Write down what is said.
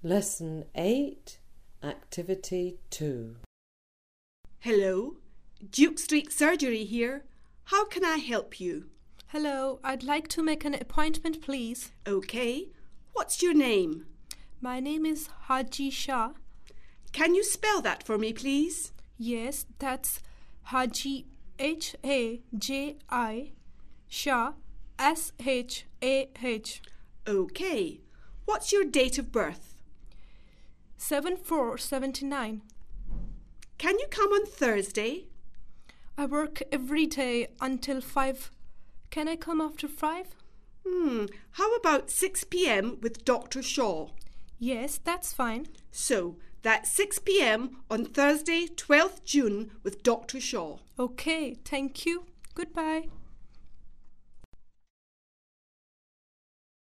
Lesson 8, Activity 2. Hello, Duke Street Surgery here. How can I help you? Hello, I'd like to make an appointment, please. Okay, what's your name? My name is Haji Shah. Can you spell that for me, please? Yes, that's Haji, H-A-J-I, Shah, S-H-A-H. Okay, what's your date of birth? 7479. Can you come on Thursday? I work every day until 5. Can I come after 5? How about 6 p.m. with Dr. Shaw? Yes, that's fine. So, that's 6 p.m. on Thursday, 12th June with Dr. Shaw. Okay, thank you. Goodbye.